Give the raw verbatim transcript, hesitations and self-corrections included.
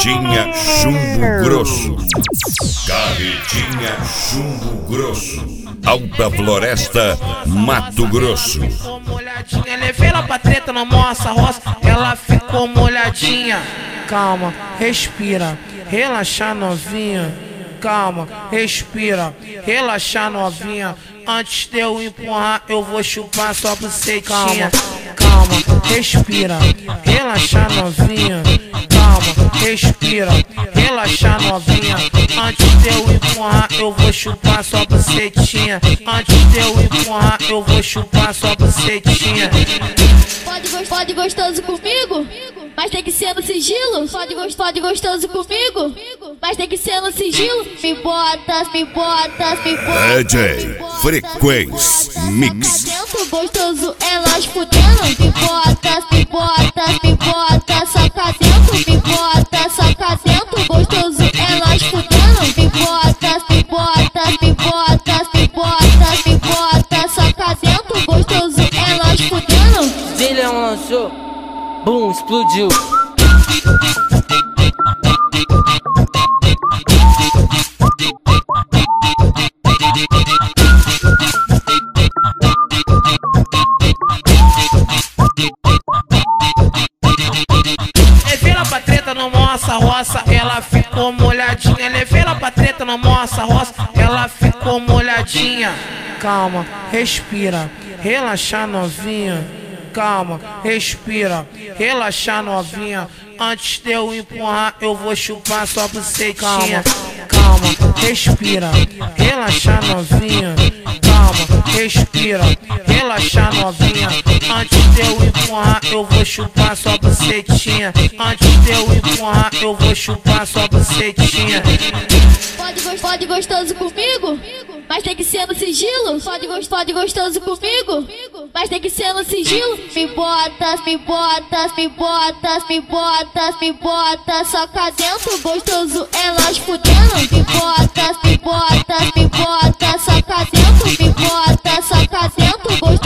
Carretinha Chumbo Grosso. Carretinha Chumbo Grosso. Alta Floresta, Mato Grosso. Ficou molhadinha, levei ela pra treta na moça roça. Ela ficou molhadinha. Calma, respira, relaxa novinha. Calma, respira, relaxa novinha. Antes de eu empurrar, eu vou chupar sua bucetinha. Calma, respira, relaxa novinha. Calma, respira, relaxa novinha. Antes de eu empurrar, eu vou chupar sua bucetinha. Antes de eu empurrar, eu vou chupar sua bucetinha. Pode, pode gostoso comigo, mas tem que ser no sigilo. Pode, pode gostoso comigo, mas tem que ser no sigilo. Me bota, me bota, me bota. D J Frequência Mix. Dentro gostoso, elas fudendo. Me bota, me bota, me bota. Saca dentro, me bota, saca dentro. Gostoso, elas fudendo. Me bota, me bota, me bota, me bota, me bota. Saca dentro, gostoso, elas fudendo. Zilhão lançou, bum, explodiu. Levei ela pra treta na moça roça, ela ficou molhadinha. Levei ela pra treta na moça roça, ela ficou molhadinha. Calma, respira, relaxa novinha. Calma, respira, relaxa novinha. Antes de eu empurrar, eu vou chupar sua bucetinha. Calma, respira, relaxa novinha. Calma, respira, relaxa novinha. Antes de eu empurrar, eu vou chupar sua bucetinha. Antes de eu empurrar, eu vou chupar sua bucetinha. Pode, pode gostoso comigo, mas tem que ser no sigilo. Pode, pode gostoso comigo, mas tem que ser no sigilo. Me bota, me bota, me bota, me bota, me bota. Soca dentro, gostoso, elas fudendo. Me bota, me bota, me bota. Soca dentro, me bota, soca dentro, gostoso.